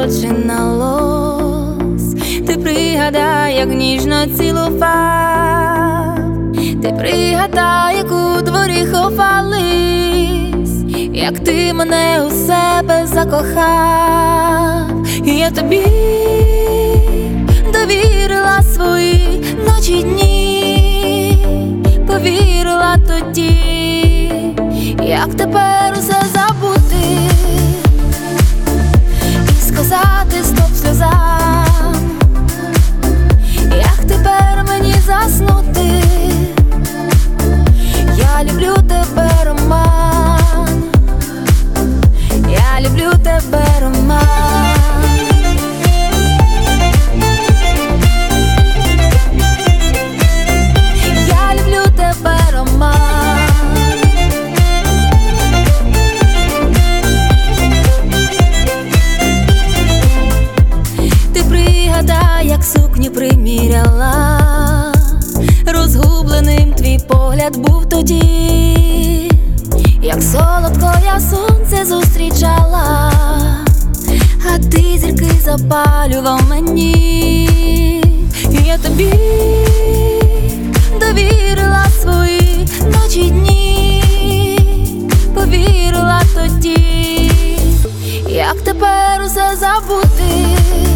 починалось. Ти пригадай, як ніжно цілував, ти пригадай, як у дворі ховались, як ти мене у себе закохав. І я тобі довірила свої ночі й дні, повірила тоді, як тепер усе забути і сказати стоп сльозам, як тепер мені заснути. Я люблю тебе, Роман, я люблю тебе, Роман. Як сукню приміряла, розгубленим твій погляд був тоді, як солодко я сонце зустрічала, а ти зірки запалював мені. І я тобі довірила свої ночі й дні, повірила тоді, як тепер усе забути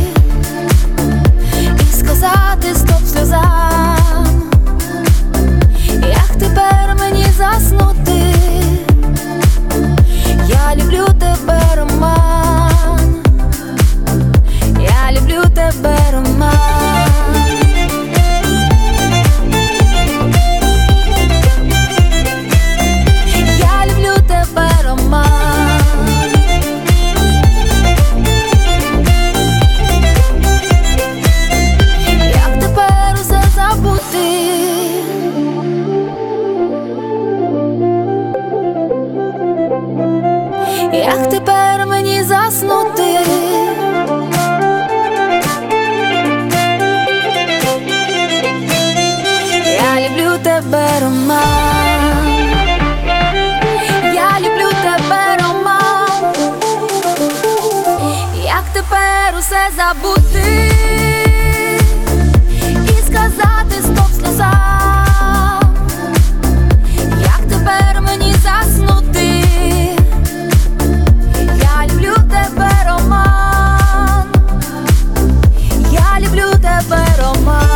і сказати стоп сльозам, як тепер мені заснути. Я люблю тебе, Роман, я люблю тебе, Роман. Я люблю тебе, Роман. Як тепер мені заснути? Я люблю тебе, Роман, я люблю тебе, Роман. Як тепер усе забути і сказати стоп сльозам, як тепер мені заснути? Я люблю тебе, Роман, я люблю тебе, Роман.